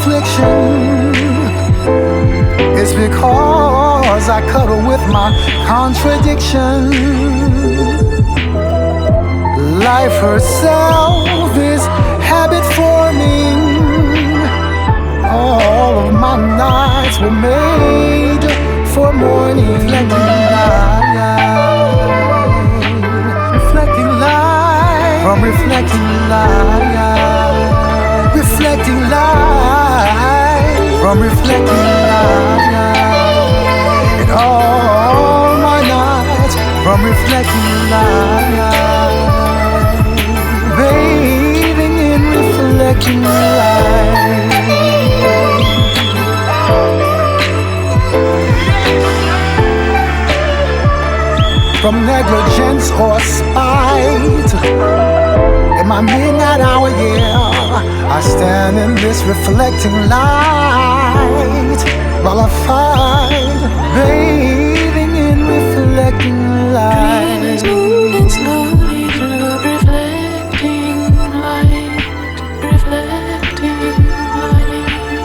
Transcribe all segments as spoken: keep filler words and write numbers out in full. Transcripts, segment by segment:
affliction, it's because I cuddle with my contradiction. Life herself is habit forming. All of my nights were made for morning. Reflecting light, reflecting light, from reflecting light, reflecting light, from reflecting light, and all my nights from reflecting light, bathing in reflecting light. From negligence or spite, in my midnight hour, yeah, I stand in this reflecting light while I fight, bathing in reflecting light. Dream is moving slowly through reflecting light, reflecting light.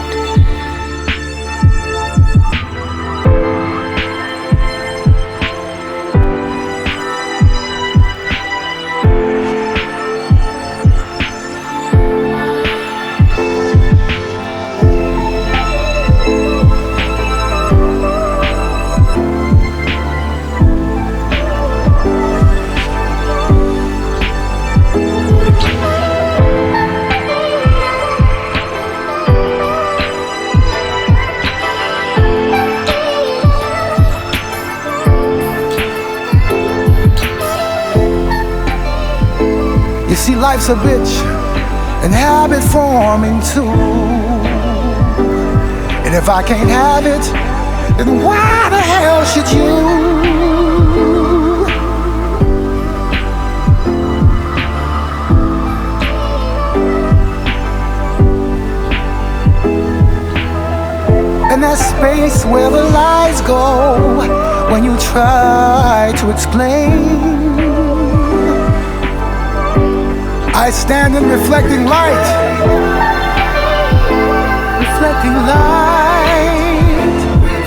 You see, life's a bitch and habit forming too. And if I can't have it, then why the hell should you? And that space where the lies go when you try to explain, I stand in reflecting light, reflecting light,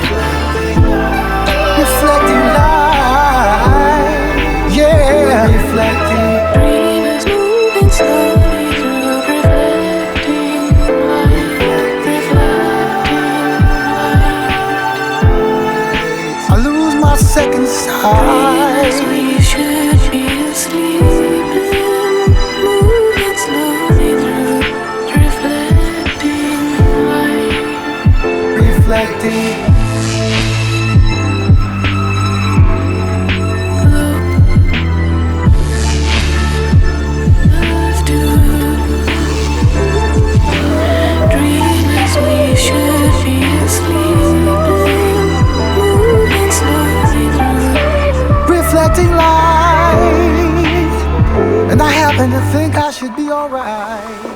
reflecting light, yeah, reflecting. Dream is moving slowly through reflecting light, reflecting light. I lose my second sight. Dream we should be asleep. Reflecting. Love to dream as we should be asleep, moving slowly through Reflecting light, and I happen to think I should be alright.